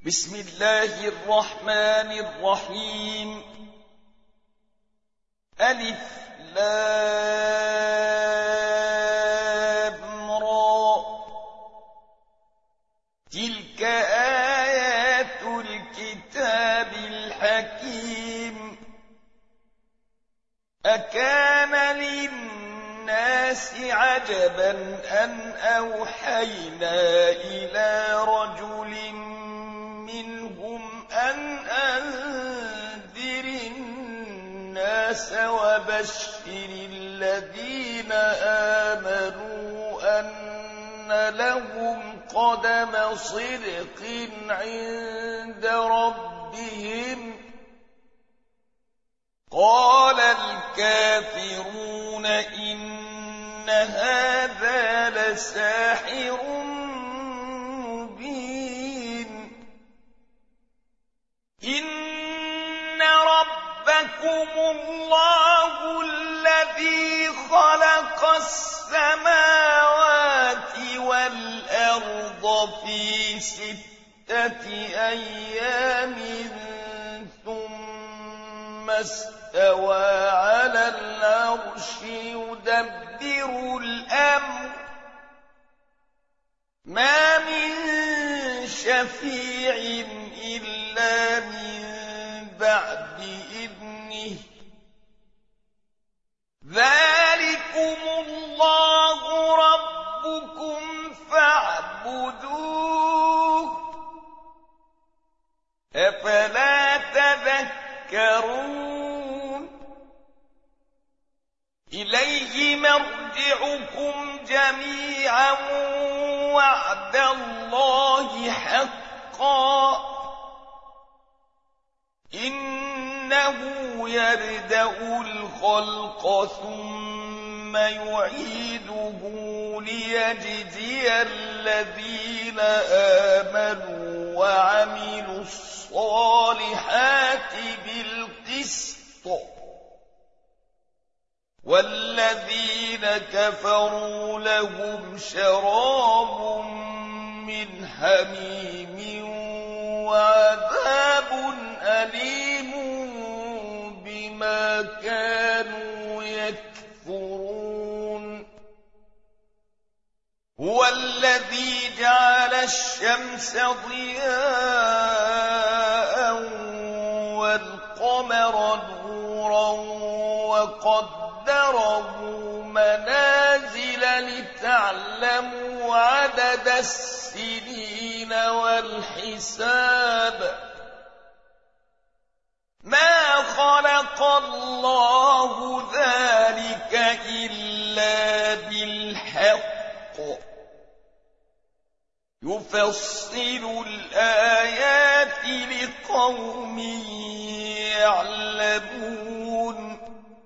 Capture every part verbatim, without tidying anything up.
بسم الله الرحمن الرحيم. ألف لام را. تلك آيات الكتاب الحكيم. أكان للناس عجبا أن أوحينا إلى رجل منهم أن أنذر الناس وبشر الذين آمنوا أن لهم قدم صدق عند ربهم. قال الكافرون إن هذا لساحر مبين. إن ربكم الله الذي خلق السماوات والأرض في ستة أيام ثم استوى على العرش يدبر الأمر ما من شفيع إلا من بعد إذنه. ذلكم الله ربكم فاعبدوه أفلا تذكرون. إليه مرجعكم جميعا وعد الله حقا. إنه يبدأ الخلق ثم يعيده ليجزي الذين آمنوا وعملوا الصالحات بالقسط والذين كفروا لهم شراب من حميم وعذاب أليم بما كانوا يكفرون. هو الذي جعل الشمس ضياء والقمر نورا وقدره منازل لتعلموا عدد السنين والحساب. ما خلق الله ذلك إلا بالحق يفصل الآيات لقوم يعلمون.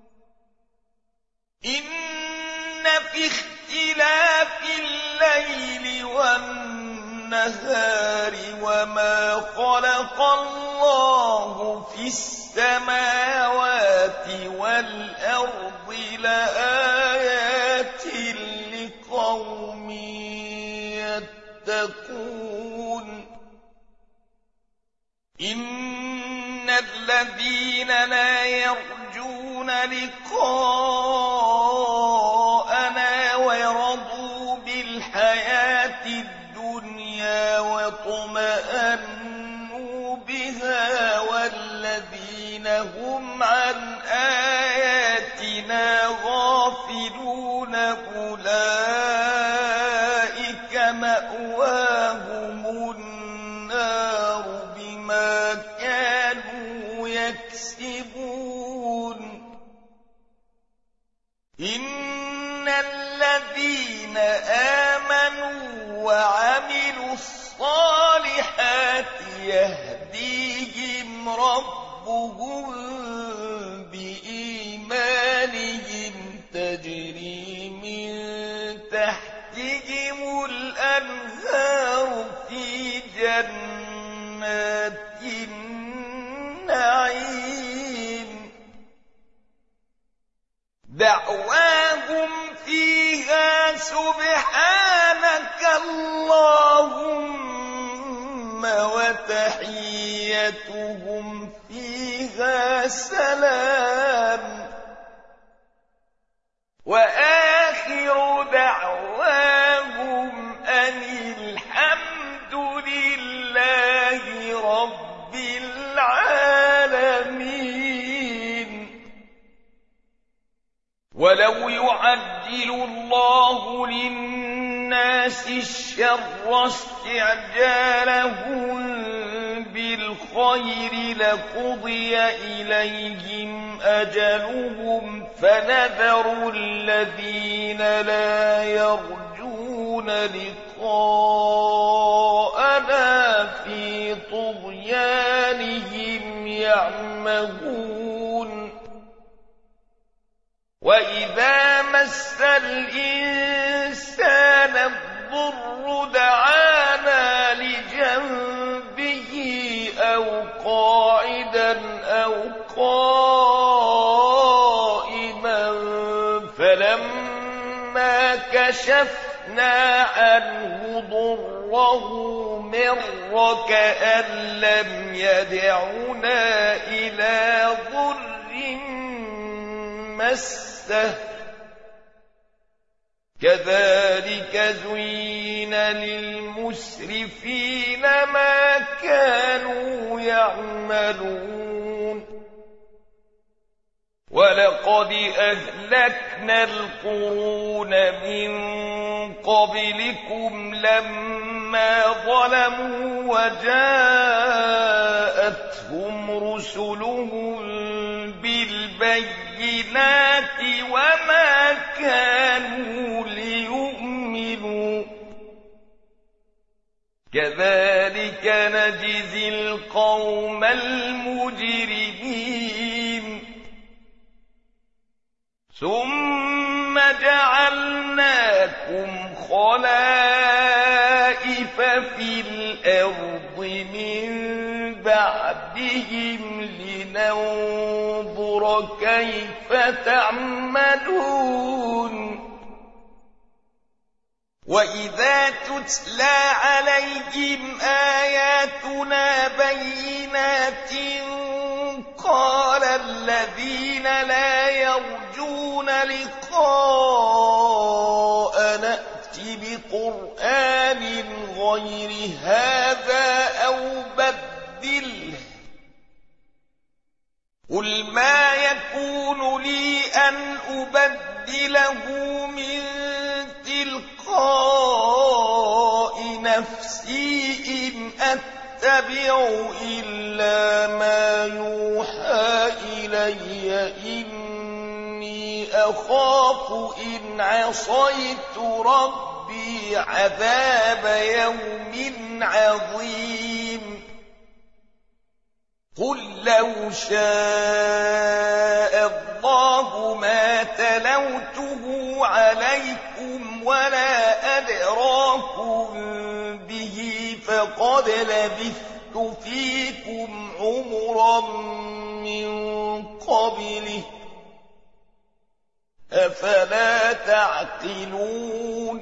إن في اختلاف الليل والنهار وما خلق الله في السماوات والأرض لآيات لقوم يتقون. إن الذين لا يرجون لقاءنا ورضوا بالحياة الدنيا واطمأنوا بها والذين هم عن آياتنا غافلون أولئك مأواهم النار بما كانوا يكسبون. إن الذين آمنوا وعملوا الصالحات يهديهم ربهم بإيمانهم تجري من تحتهم الأنهار في جنات النعيم. دعواهم فيها سبحانك اللهم وتحيتهم فيها سلام وآخر دعواهم أن الحمد لله رب العالمين. ولو يعجل الله للناس الشر استعجالهم بالخير لقضي إليهم أجلهم فنذر الذين لا يرجون لقاءنا في طغيانهم يعمهون. وإذا مس الإنسان الضر دعانا لجنبه أو قاعدا أو قائما فلما كشفنا عنه ضره مر كأن لم يدعنا إلى ضر مسه. كذلك زين للمسرفين ما كانوا يعملون. ولقد أهلكنا القرون من قبلكم لما ظلموا وجاءتهم رسلهم بالبينات وما كانوا ليؤمنوا. كذلك نجزي القوم المجرمين. ثم جعلناكم خلائف في الأرض من بعدهم لننظر كيف تعملون. وإذا تتلى عليهم آياتنا بينات قال الذين لا يرجون لقاء نأت بقرآن غير هذا أو بدله. قل ما يكون لي أن أبدله من تلقاء نفسي إن أتبع إلا ما يوحى إلي إني أخاف إن عصيت ربي عذاب يوم عظيم. قل لو شاء الله ما تلوته عليكم ولا أدراكم به فقد لبثت فيكم عمرا من قبله أفلا تعقلون.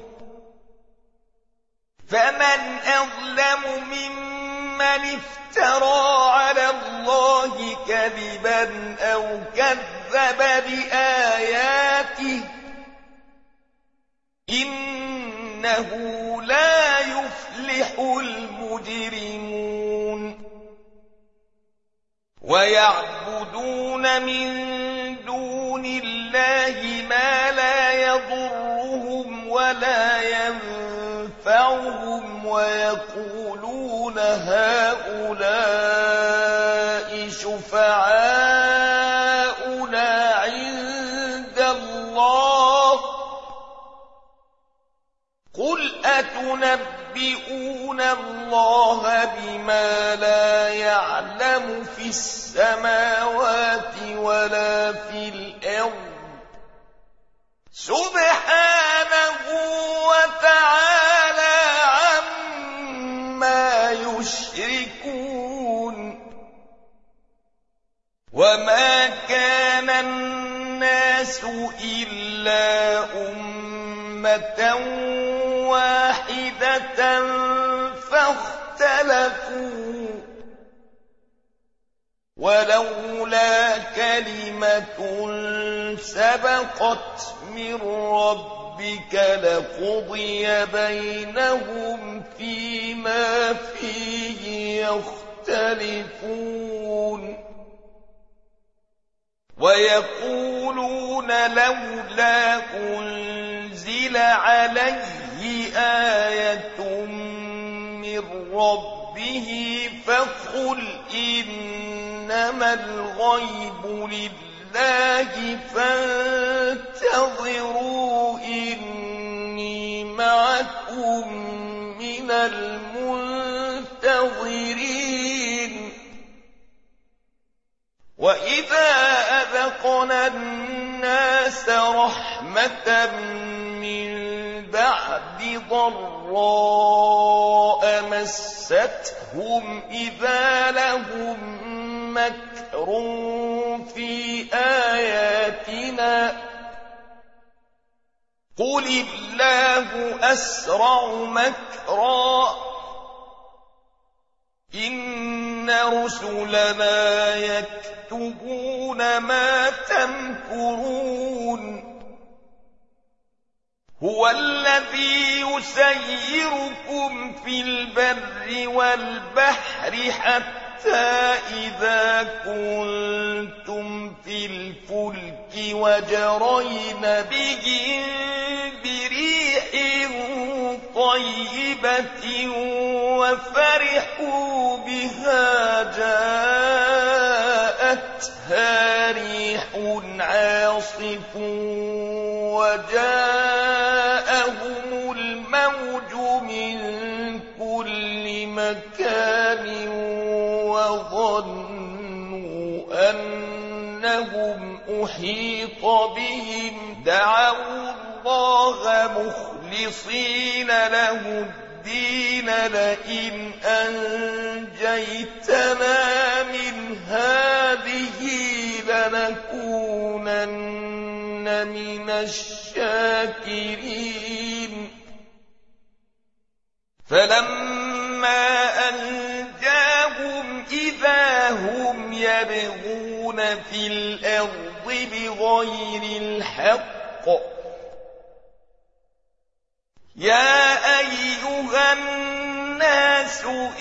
فمن أظلم ممن افترى على الله كذبا أو كذب بآياته إنه لا يفلح المجرمون. ويعبدون من دون الله ما لا يضرهم ولا ينفعهم ويقولون هؤلاء شفعاؤنا عند الله. قل أتنبئون الله بما لا يعلم في السماوات ولا في الأرض سبحانه وتعالى عما يشركون. وما كان الناس إلا أمة واحدة فاختلفوا اخْتَلَفُوا وَلَوْلَا كَلِمَةٌ سَبَقَتْ مِنْ رَبِّكَ لَقُضِيَ بَيْنَهُمْ فِيمَا فِيهِ يَخْتَلِفُونَ وَيَقُولُونَ لَوْلَا أُنْزِلَ عَلَيْهِ آيَةٌ مِّن رَّبِّهِ فَقُلْ إِنَّمَا الْغَيْبُ لِلَّهِ فَانتَظِرُوا إِنِّي مَعَكُم مِّنَ الْمُنتَظِرِينَ وَإِذَا أَذَقْنَا النَّاسَ رَحْمَةً مِّن بَعْدِ ضَرَّاءَ مَسَّتْهُمْ إِذَا لَهُم مَّكْرٌ فِي آيَاتِنَا قُلِ اللَّهُ أَسْرَعُ مَكْرًا إِنَّ رُسُلَنَا يَكْتُبُونَ مَا تَمْكُرُونَ هُوَ الَّذِي يُسَيِّرُكُمْ فِي الْبَرِّ وَالْبَحْرِ حَتَّى إِذَا كُنتُمْ فِي الْفُلْكِ وَجَرَيْنَ بِهِم بِرِيحٍ طَيِّبَةٍ وَفَرِحُوا بِهَا جَاءَتْهَا رِيحٌ عَاصِفٌ وَجَاءَهُمُ الْمَوْجُ مِن كُلِّ مَكَانٍ وَظَنُّوا أَنَّهُمْ أُحِيطَ بِهِمْ دَعَوُا اللَّهَ مُخْلِصِينَ لَهُ الدِّينَ لَئِنْ أَنجَيْتَنَا مِنْ هَٰذِهِ لَنَكُونَنَّ مِنَ الشَّاكِرِينَ فَلَمَّا أَنجَاهُمْ إِذَا هُمْ يَبْغُونَ فِي الْأَرْضِ بِغَيْرِ الْحَقِّ يَا أَيُّهَا النَّاسُ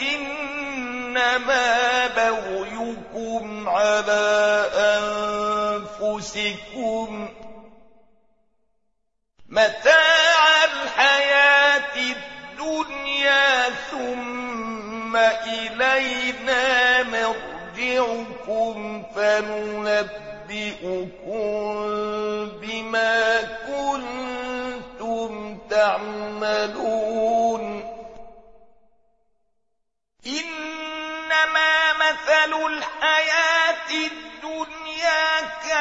إِنَّمَا بَغْيُكُمْ عَلَىٰ أَنفُسِكُمْ مَتَاعَ الْحَيَاةِ الدُّنْيَا ثُمَّ إِلَيْنَا مَرْجِعُكُمْ فَنُنَبِّئُكُم بِمَا كُنتُمْ تَعْمَلُونَ إِنَّمَا مَثَلُ الْحَيَاةِ الدُّنْيَا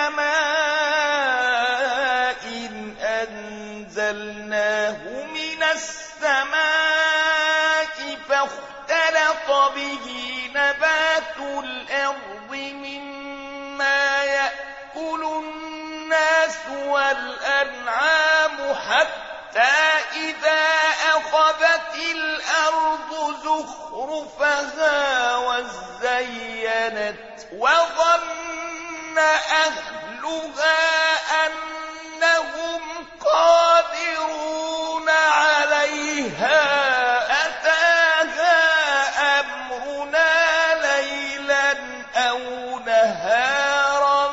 كَمَاءٍ أَنزَلْنَاهُ مِنَ السَّمَاءِ فَاخْتَلَطَ بِهِ نَبَاتُ الْأَرْضِ مِمَّا يَأْكُلُ النَّاسُ وَالْأَنْعَامُ حَتَّى إِذَا أَخَذَتِ الْأَرْضُ زُخْرُفَهَا وَازَّيَّنَتْ وَظَنَّ أَهْلُهَا أَنَّهُمْ قَادِرُونَ عَلَيْهَا أَتَاهَا أَمْرُنَا لَيْلًا أَوْ نَهَارًا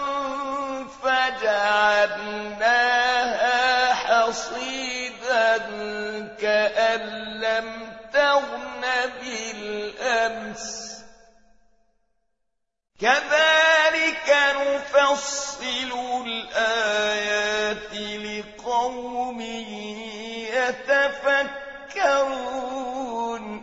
فَجَعَلْنَاهَا حَصِيدًا كَأَن لَّمْ تَغْنَ بِالْأَمْسِ كَذَٰلِكَ نُفَصِّلُ الْآيَاتِ لِقَوْمٍ يَتَفَكَّرُونَ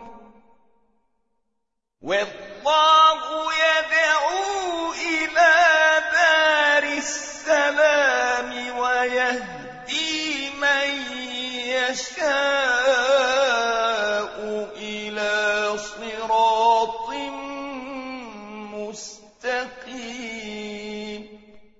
وَاللَّهُ يَدْعُو إِلَىٰ دَارِ السَّلَامِ وَيَهْدِي مَن يَشَاءُ إِلَىٰ صِرَاطٍ مُّسْتَقِيمٍ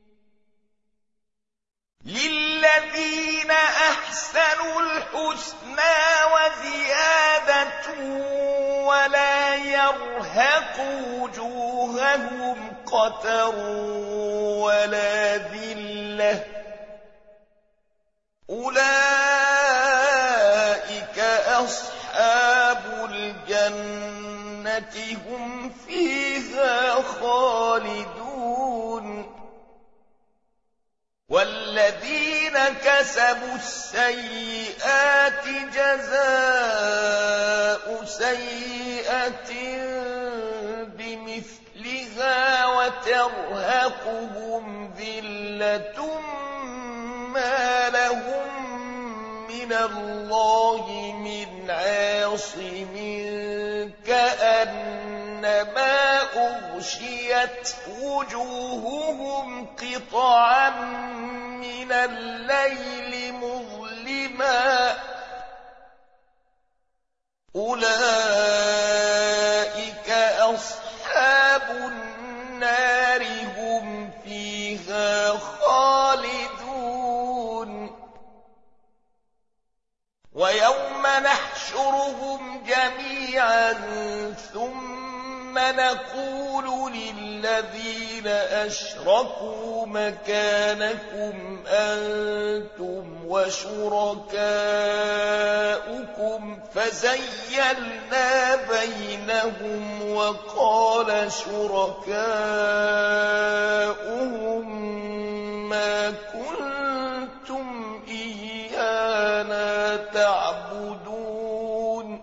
لِلَّذِينَ أَحْسَنُوا الْحُسْنَىٰ وَزِيَادَةٌ وَلَا ترهق وجوههم قتر ولا ذلة أولئك أصحاب الجنة هم فيها خالدون والذين كسبوا السيئات جزاء سيئة بمثلها وترهقهم ذلة ما لهم من الله من عاصم كأنما أغشيت وجوههم قطعا من الليل مظلما أولئك أصحاب النار هم فيها خالدون ويوم نحشرهم جميعا ثم نقول للذين أشركوا مكانكم أنتم وشركاؤكم فزيّلنا بينهم وقال شركاؤهم ما كنتم إيانا تعبدون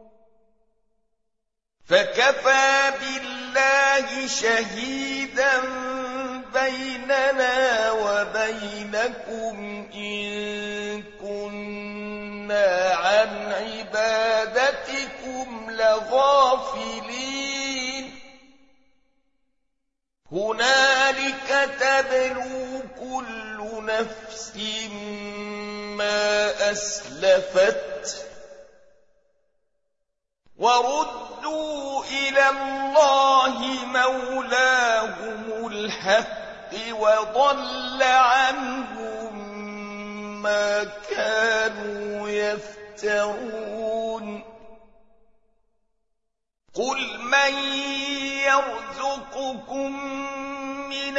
فكفى بالله شهيدا بيننا وبينكم إن كنا عن عبادتكم لغافلين هنالك تبلو كل نفس ما أسلفت وردوا إلى الله مولاهم الحق وضل عنهم ما كانوا يفترون قل من يرزقكم من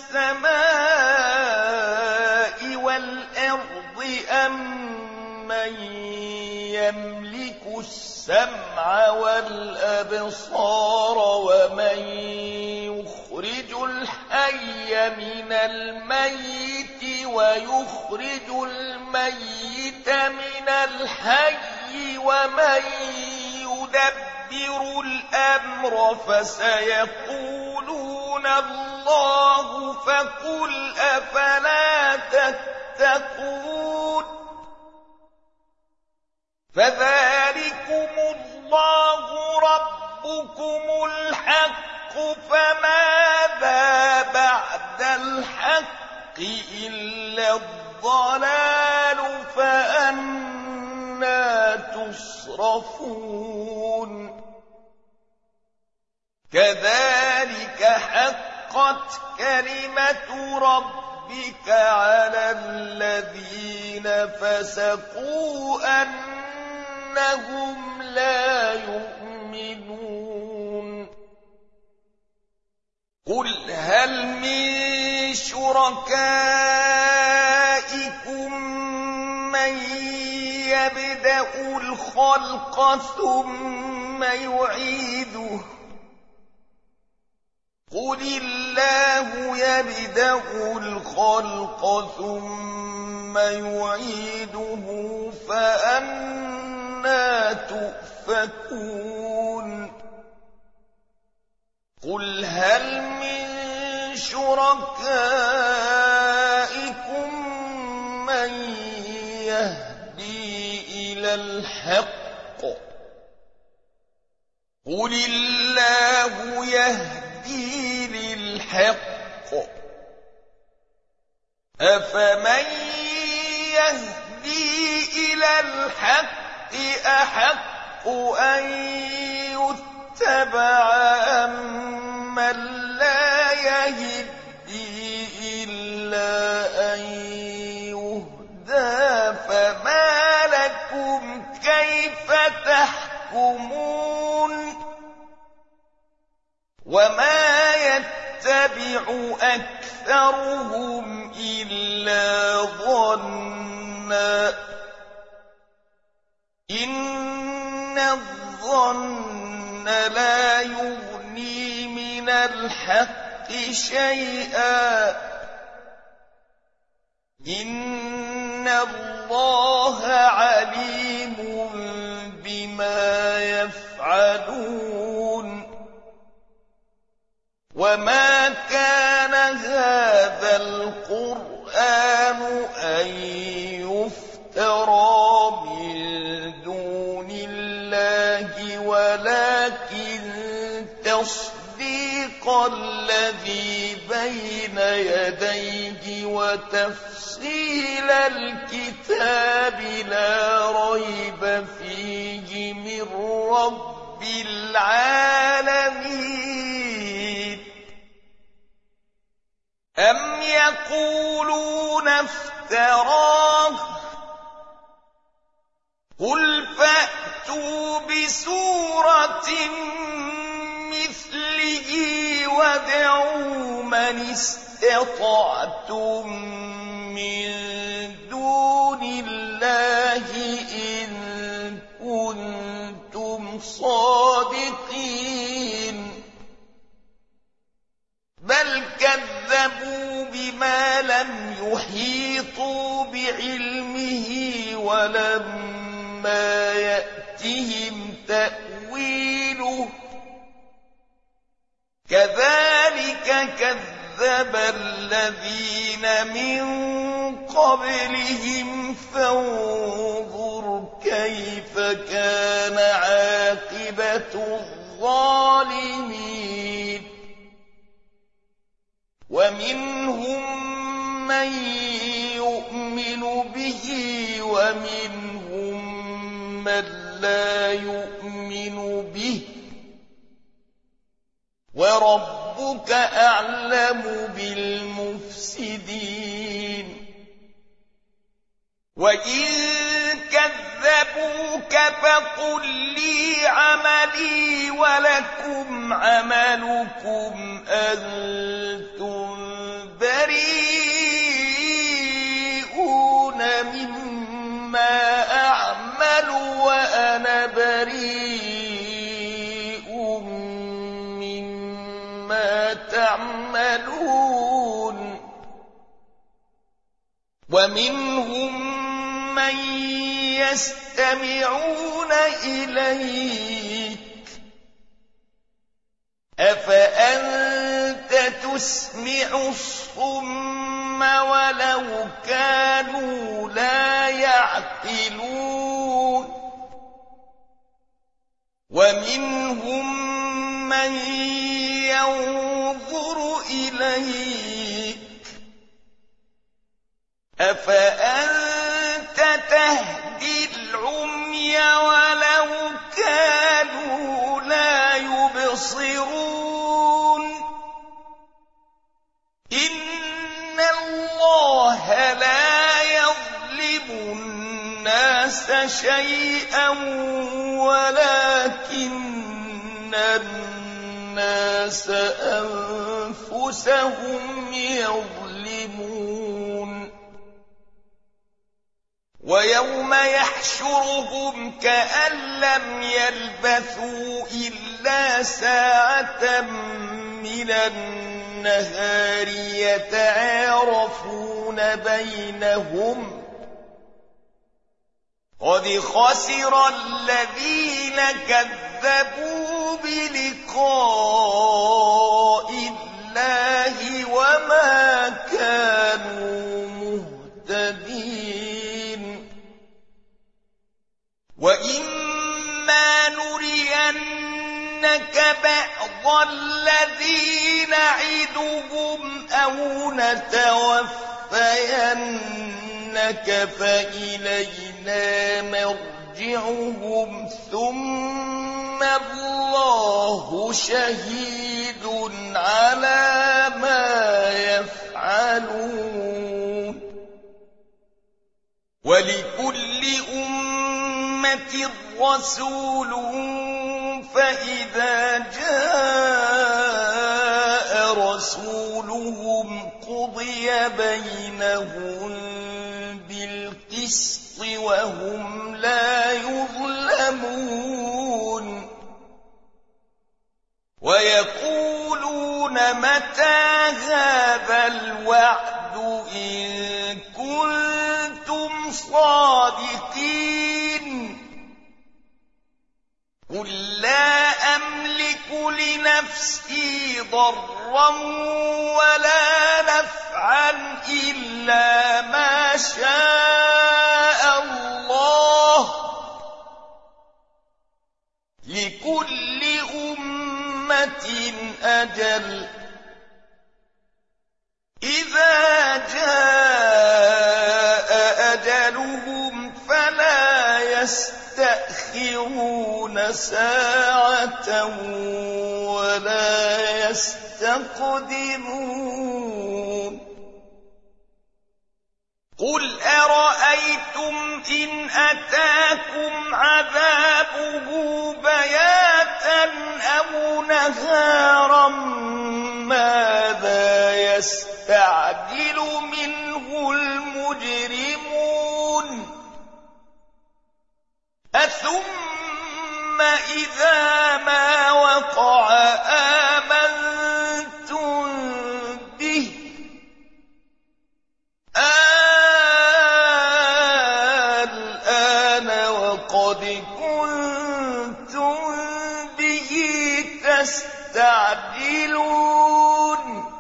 السماء والأرض أم من يملك السمع والأبصار ومن يخرج الحي من الميت ويخرج الميت من الحي ومن يدبر الأمر فسيقولون الله فقل أفلا تتقون فذلكم الله ربكم الحق فماذا بعد الحق إلا الضلال فأنى تصرفون كذلك حقت كلمة ربك على الذين فسقوا أنهم لا يؤمنون قل هل من شركائكم من يبدأ الخلق ثم يعيده قل الله يبدأ الخلق ثم يعيده فأنى تؤفكون قل هل من شركائكم من يهدي إلى الحق قل الله يهدي للحق أفمن يهدي إلى الحق أحق أن يتبع أمن لا يهدي إلا أن يهدى فما لكم كيف تحكمون وما يتبع أكثرهم إلا ظنا إن الظن لا يغني من الحق شيئا إن الله عليم بما يفعلون وما كان هذا القرآن أن يفترى من دون الله ولكن تصديق الذي بين يديه وتفصيل الكتاب لا ريب فيه من رب العالمين أم يقولون افتراه قل فأتوا بسورة مثله وادعوا من استطعتم من دون الله إن كنتم صادقين بل كذبوا بما لم يحيطوا بعلمه ولما يأتهم تأويله كذلك كذب الذين من قبلهم فانظر كيف كان عاقبة الظالمين ومنهم من يؤمن به ومنهم من لا يؤمن به وربك أعلم بالمفسدين وإن كذبوك فقل لي عملي ولكم عملكم أنتم بريئون مما أعمل وأنا بريء مما تعملون ومنهم من يستمعون إليك أفأنت تسمع الصم ولو كانوا لا يعقلون ومنهم من ينظر إليك أفأنت تهدي العمي ولو كانوا لا يبصرون إن الله لا يظلم الناس شيئا ولكن الناس أنفسهم يظلمون ويوم يحشرهم كأن لم يلبثوا إلا ساعة من النهار يتعارفون بينهم قد خسر الذين كذبوا بلقاء الله وما كانوا مهتدين وإما نرينك بعض الذي نعدهم أو نتوفينك فإلينا مرجعهم ثم الله شهيد على ما يفعلون ولكل أمة رسول فإذا جاء ويقولون متى هذا الوعد إن كنتم صادقين قل لا أملك لنفسي ضرا ولا نفعا إلا ما شاء الله لكل أمة أجل إذا جاء أجلهم فلا يستأخرون ساعة ولا يستقدمون قل أرأيتم إن أتاكم عذابه بياتا أو نهارا ماذا يستعجل منه المجرمون أثم إذا ما وقع آمنتم به الآن وقد كنتم به تستعجلون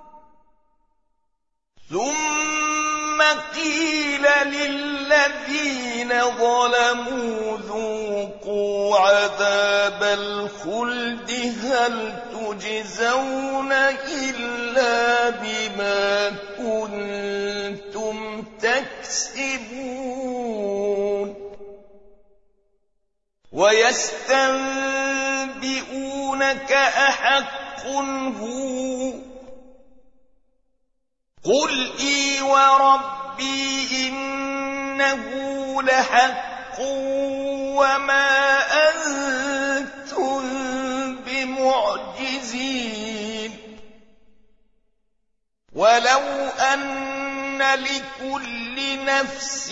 ثم قيل للذين ظلموا ذوقوا عذاب الخلد هل تجزون إلا بما كنتم تكسبون ويستنبئونك أحق هو قل إي وربي إنه لحق وما أنتم بمعجزين ولو أن لكل نفس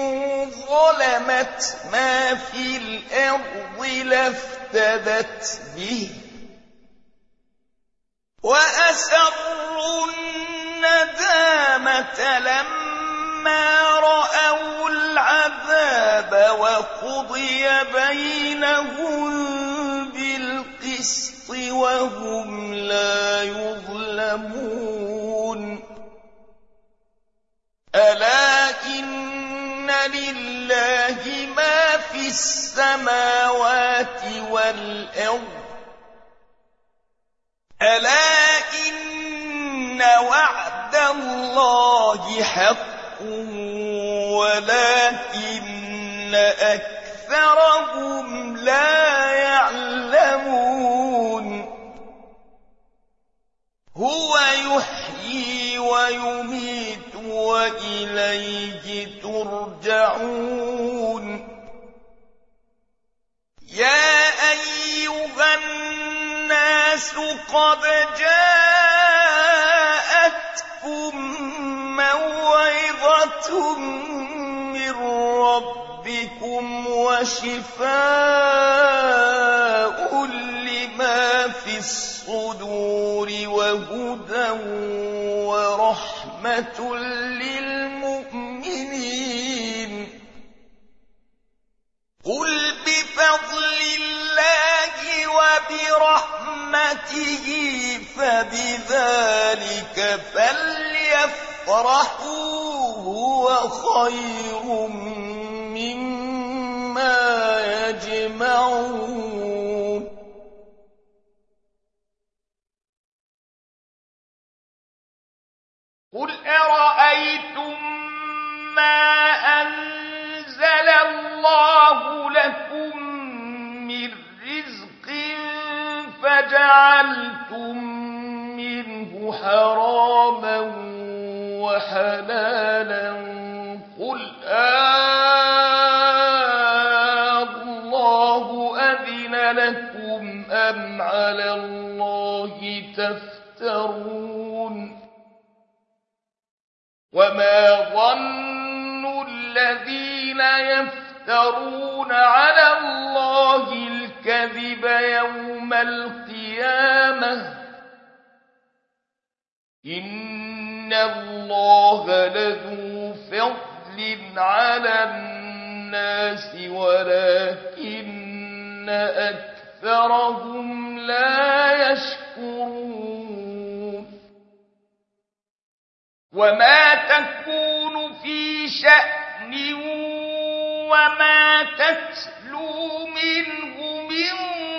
ظلمت ما في الأرض لافتدت به وأسروا الندامة لما رأوا العذاب وقضي بينهم بالقسط وهم لا يظلمون ألا إن لله ما في السماوات والأرض ألا إن وعد الله حق ولكن أكثرهم لا يعلمون هو يحيي ويميت وإليه ترجعون يا أيها الناس قد جاءتكم موعظة من ربكم وشفاء لما في الصدور وهدى ورحمة للمؤمنين قل بفضل الله وبرحمته فبذلك فليفرحوا هو خير مما يجمعون قل أرأيتم ما أنزل الله لكم من رزق فجعلتم منه حراما وحلالا قل الله أذن لكم أم على الله تفترون وما ظن الذين يفترون على الله الكذب الكذب يوم القيامة إن الله لذو فضل على الناس ولكن أكثرهم لا يشكرون وما تكون في شأن وما تتلو منه من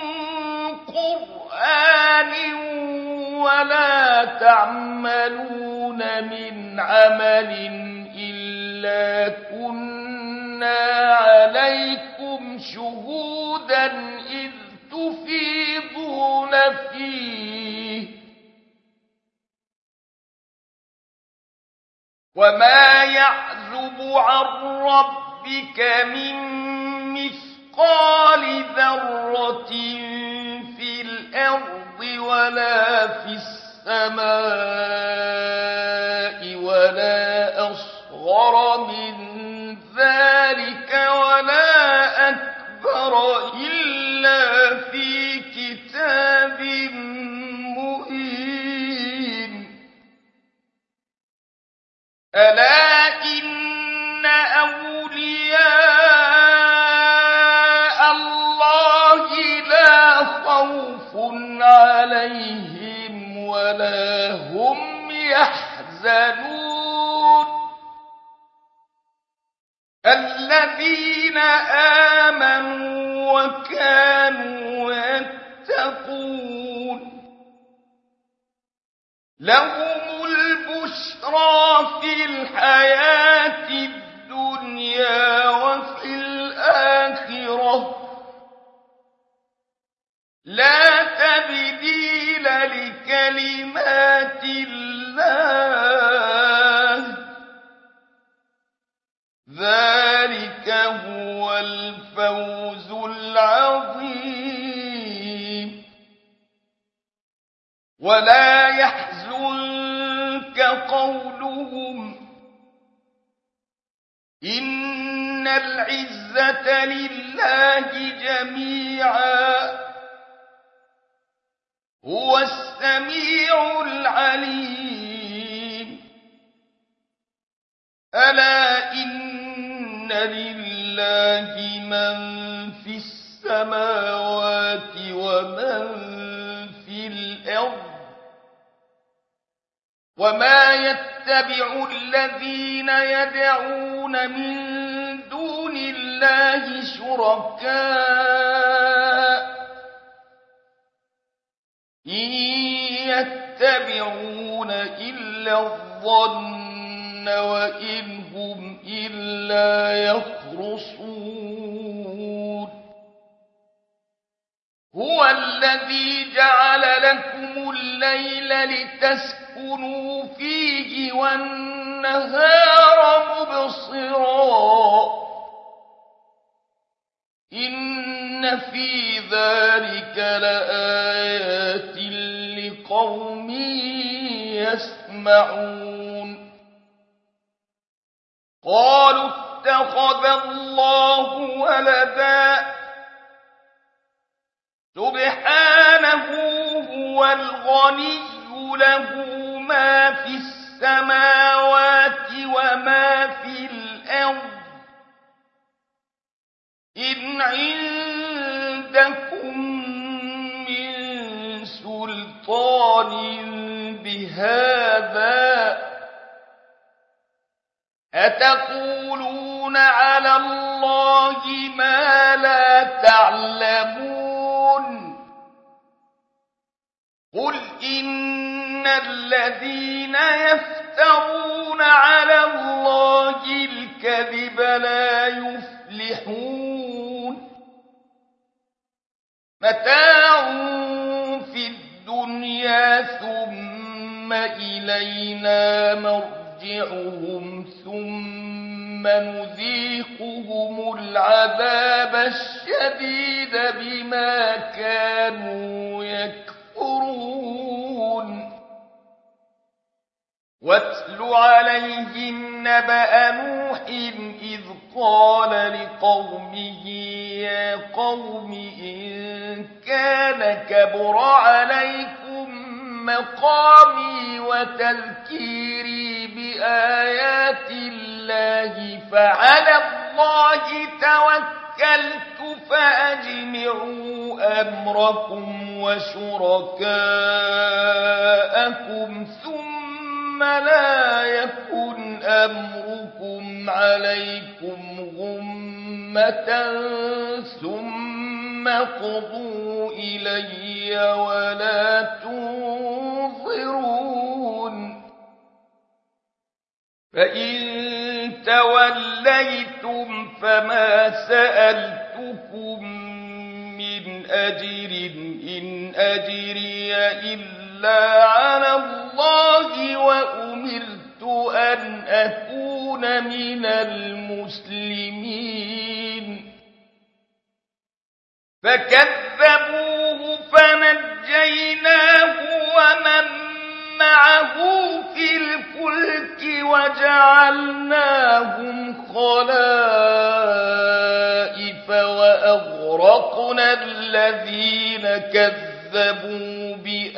قرآن ولا تعملون من عمل إلا كنا عليكم شهودا إذ تفيضون فيه وما يعزب عن ربك من مثقال ذرة في الأرض ولا في السماء ولا أصغر من ذلك ولا أكبر إلا في كتاب مبين ألا إن أولياء الله لا خوف عليهم ولا هم يحزنون الذين آمنوا وكانوا يتقون لهم البشرى في الحياة الدنيا وفي الآخرة لا تبديل لكلمات الله ذلك هو الفوز العظيم ولا يحزنك قولهم إن العزة لله جميعا هو السميع العليم ألا إن لله من في السماوات ومن في الأرض وما يتبع الذين يدعون من دون الله شركاء إن يتبعون إلا الظن وإن هم إلا يخرصون هو الذي جعل لكم الليل لتسكنوا فيه والنهار مبصرا إن في ذلك لآيات لقوم يسمعون قالوا اتخذ الله ولدا سبحانه هو الغني له ما في السماوات وما في الأرض إن عندكم من سلطان بهذا أتقولون على الله ما لا تعلمون قل إن الذين يفترون على الله الكذب لا يفلحون متاع في الدنيا ثم إلينا مرجعهم ثم نذيقهم العذاب الشديد بما كانوا يكفرون واتل عليهم نبأ نوح إذ قال لقومه يا قوم إن كان كبر عليكم مقامي وتذكيري بآيات الله فعلى الله توكلت فأجمعوا أمركم وشركاءكم ثم لا يكن أمركم عليكم غمة ثم قضوا إلي ولا تنظرون فإن توليتم فما سألتكم من أجر إن أجري إلا على الله وأمرت أن أكون من المسلمين فكذبوه فنجيناه ومن معه في الفلك وجعلناهم خلائف وأغرقنا الذين كذبوا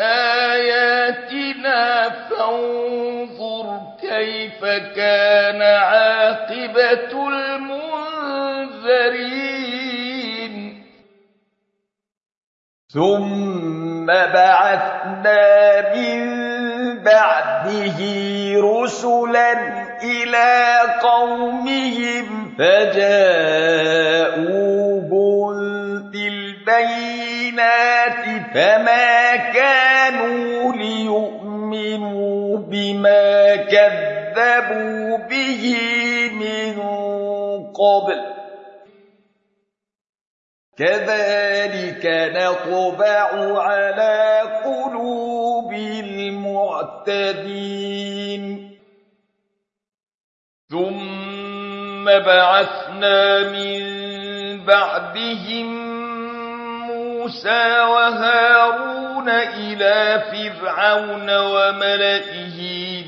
بآياتنا فانظر كيف كان عاقبة المنذرين ثم بعثنا من بعده رسلا إلى قومهم فجاءوهم بالبينات فما كانوا ليؤمنوا بما كذبوا به من قبل كذلك نطبع على قلوب المعتدين ثم بعثنا من بعدهم موسى وهارون إلى فرعون وملئه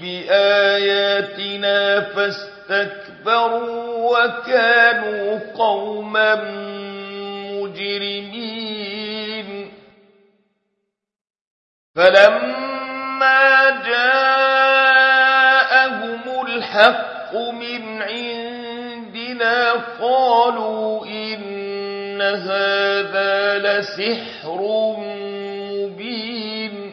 بآياتنا فاستكبروا وكانوا قوما مجرمين فلما جاءهم الحق من عندنا قالوا إن هذا لسحر مبين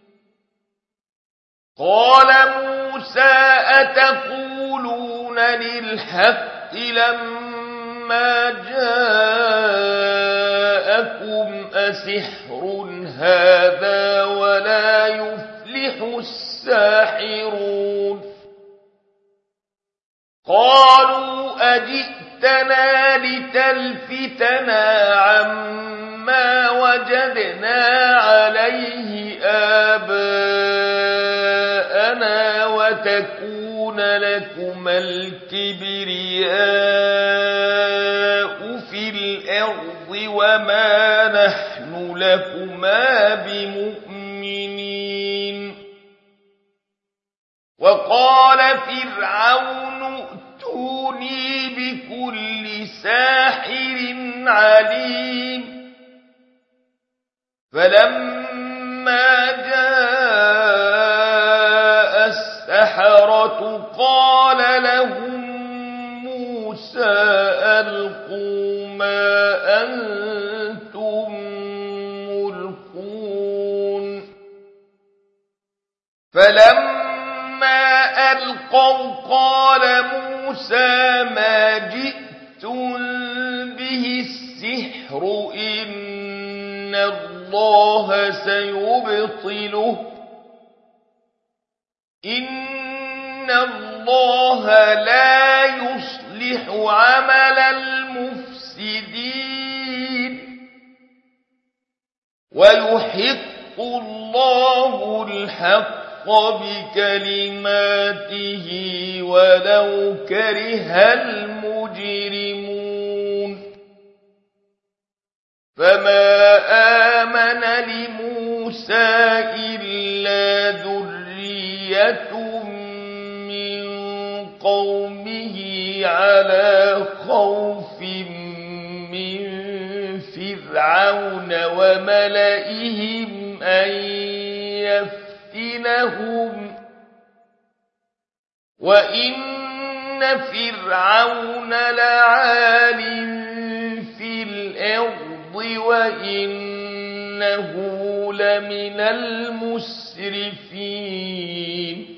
قال موسى أتقولون للحق لما جاءكم أسحر هذا ولا يفلح الساحرون قالوا أجئتنا لتلفتنا عما وجدنا عليه آباءنا وتكون لكما الكبرياء في الأرض وما نحن لكما بمؤمنين وقال فرعون ائتوني بكل ساحر عليم فلما جاء السحرة قال لهم موسى ألقوا ما أنتم ملقون فلما ألقوا قال موسى ما جئتم به السحر إن الله سيبطله إن الله لا يصلح عمل المفسدين ويحق الله الحق بكلماته ولو كره المجرمون فما آمن لموسى إلا ذرية من قومه على خوف من فرعون وملئهم أن يفتنهم وإن فرعون لعال في الأرض وإنه لمن المسرفين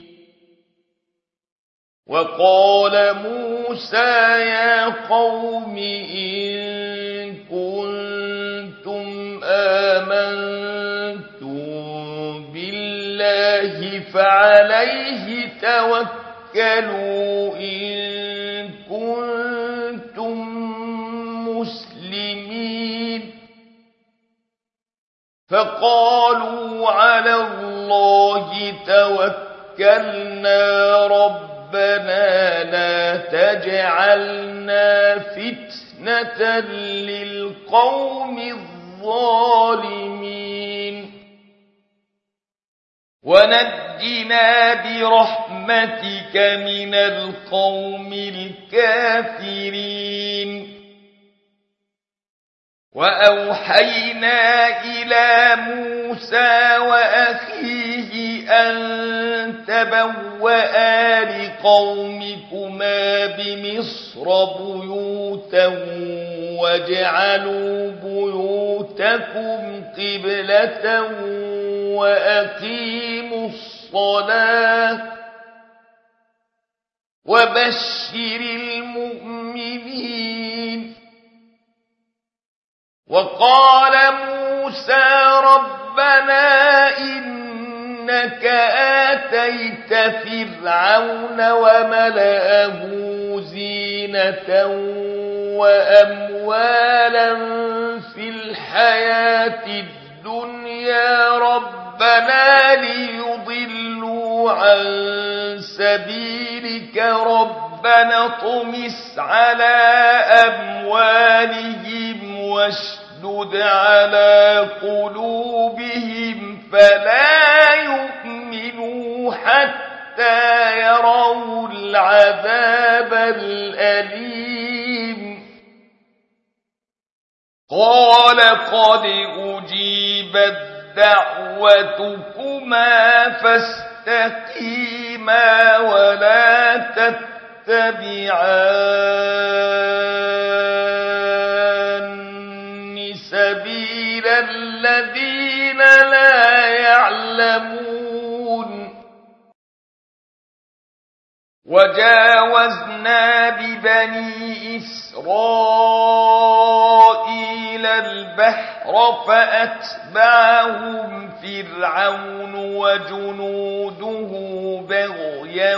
وقال موسى يا قوم إن كنتم آمنتم بالله فعليه توكلوا إن كنتم مسلمين فقالوا على الله توكلنا ربنا ربنا لا تجعلنا فتنة للقوم الظالمين ونجنا برحمتك من القوم الكافرين وأوحينا إلى موسى وأخيه أن تبوأ لقومكما بمصر بيوتا واجعلوا بيوتكم قبلة وأقيموا الصلاة وبشر المؤمنين وقال موسى ربنا إنك آتيت فرعون وملأه زينة وأموالا في الحياة الدنيا ربنا ليضلوا عن سبيلك ربنا اطمس على أموالهم واشدد على قلوبهم فلا يؤمنوا حتى يروا العذاب الأليم قال قد أجيبت دعوتكما فاستقيما ولا تتبعان سبيل الذين لا يعلمون وجاوزنا ببني إسرائيل البحر فأتبعهم فرعون وجنوده بغيا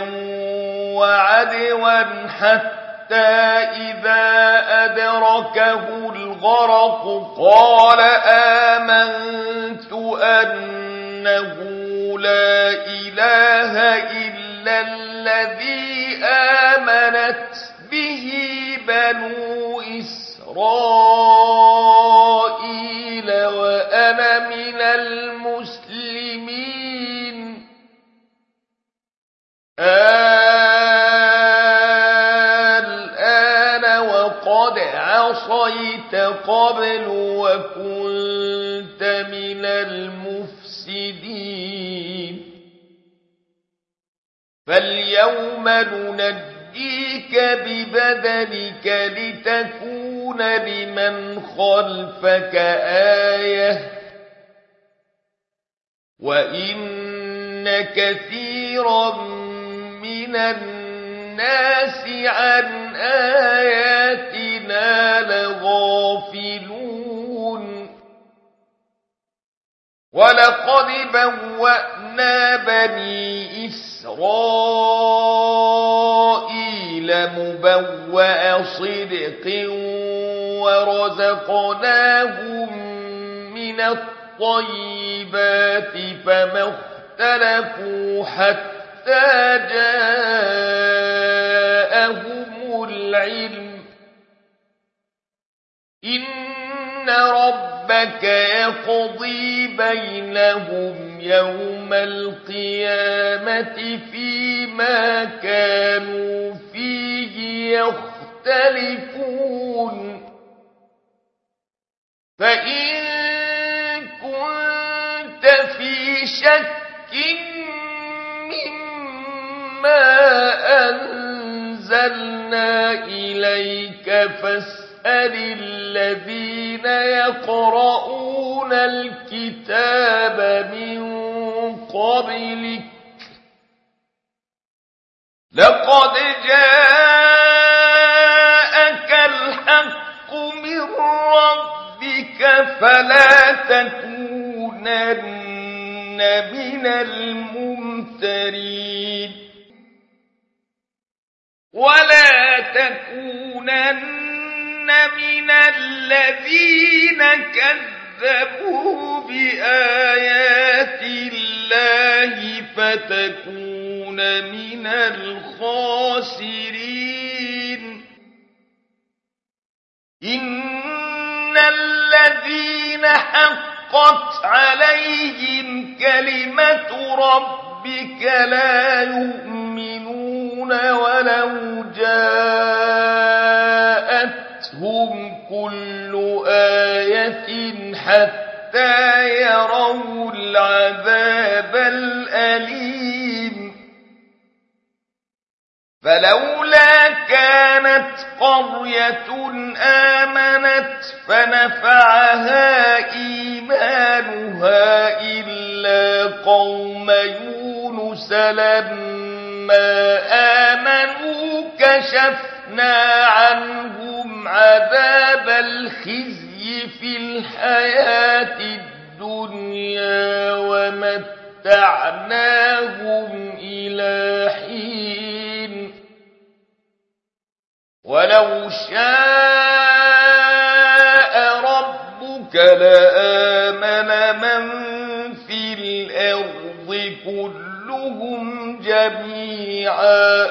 وعدوا حتى إذا أدركه الغرق قال آمنت أنه لا إله إلا الذي آمنت به بنو إسرائيل وأنا من المسلمين الآن وقد عصيت قبل وكنت من المفسدين فاليوم ننجيك ببدنك لتكون لمن خلفك آية وإن كثيرا من الناس عن آياتنا لغافلون ولقد بوأنا بني إسرائيل مبوأ صدق ورزقناهم من الطيبات فما اختلفوا حتى جاءهم العلم إن ربك يقضي بينهم يوم القيامة فيما كانوا فيه يختلفون فإن كنت في شك مما أنزلنا إليك فاسأل الذين يقرؤون الكتاب من قبلك لقد جاءك الحق من ربك فلا تكونن من الممترين ولا تكونن من الذين كذبوا بآيات الله فتكون من الخاسرين إن الذين حقت عليهم كلمة ربك لا يؤمنون ولو جاءتهم كل آية حتى يروا العذاب الأليم فلولا كانت قرية آمنت فنفعها إيمانها إلا قوم يونس لما آمنوا كشفنا عنهم عذاب الخزي في الحياة الدنيا ومتعناهم إلى حين ولو شاء ربك لآمن من في الأرض كلهم جميعا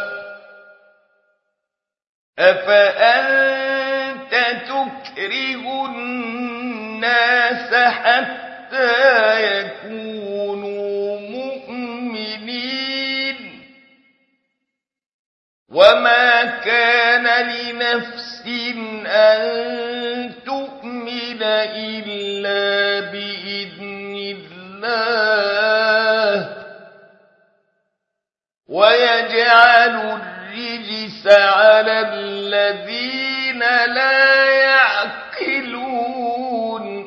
أفأنت تكره الناس حتى يكونوا مؤمنين وما كان لنفس أن تؤمن إلا بإذن الله ويجعل الرجس على الذين لا يعقلون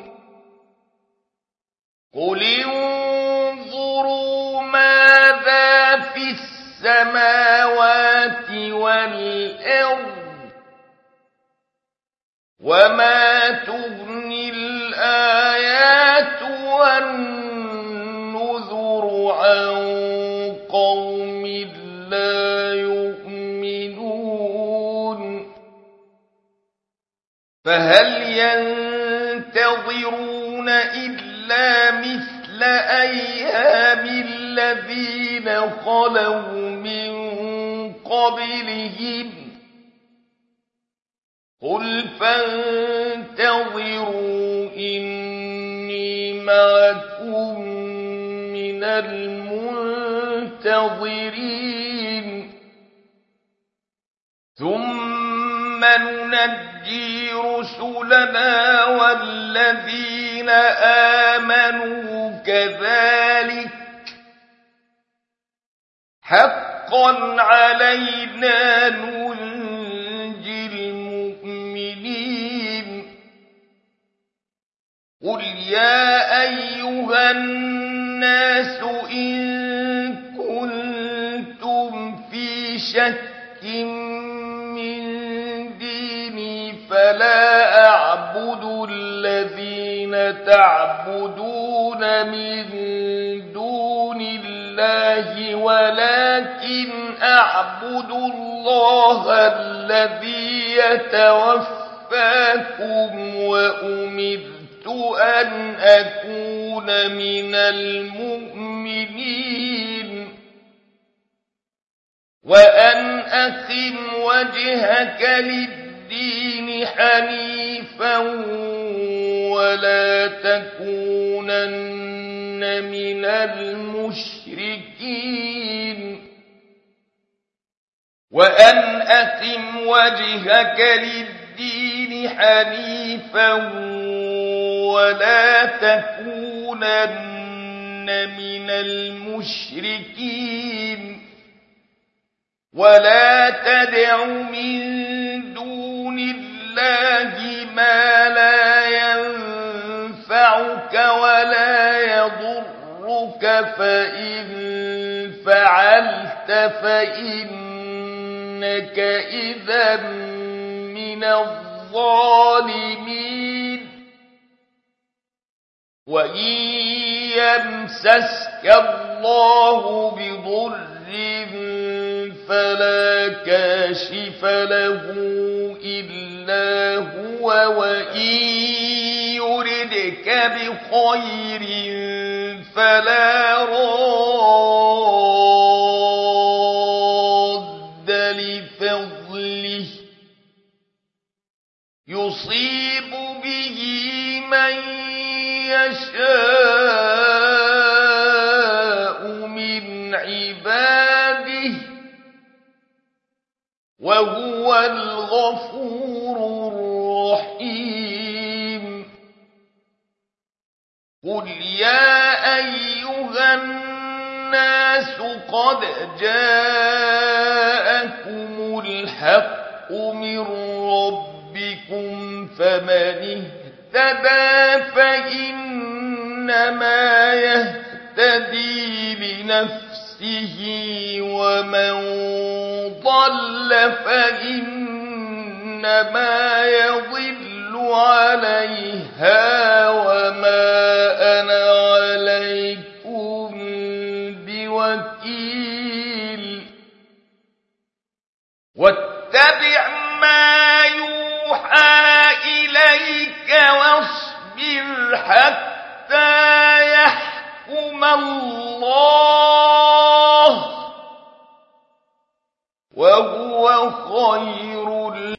قل انظروا ماذا في السماوات والأرض وما تغني الآيات والنذر عن قوم لا يؤمنون فهل ينتظرون إلا مثل أيام الذين خلوا من قبلهم قل فانتظروا إني معكم من المنتظرين ثم ننجي رسلنا والذين آمنوا كذلك حقا علينا ننجي المؤمنين قل يا أيها الناس إن كنتم في شك من ديني فلا أعبد الذين تعبدون من دون الله ولكن أعبد الله الذي يتوفاكم وأمرت أن أكون من المؤمنين وأن أقم وجهك للدين حنيفا ولا تكونن من المشركين وأن أقم وجهك للدين حنيفا ولا تكونن من المشركين ولا تدع من دون الله ما لا ينفعك ولا يضرك فإن فعلت فإنك إذا من الظالمين وإن يمسسك الله بضر فلا كاشف له إلا هو وإن يردك بخير فلا راد لفضله يصيب به من يشاء من عباده وهو الغفور الرحيم قل يا أيها الناس قد جاءكم الحق من ربكم فمن اهتدى فإنما يهتدي لنفسه ومن ضل فإنما يضل عليها وما أنا عليكم بوكيل واتبع ما يوحى إليك واصبر حتى يحكم الله وهو خير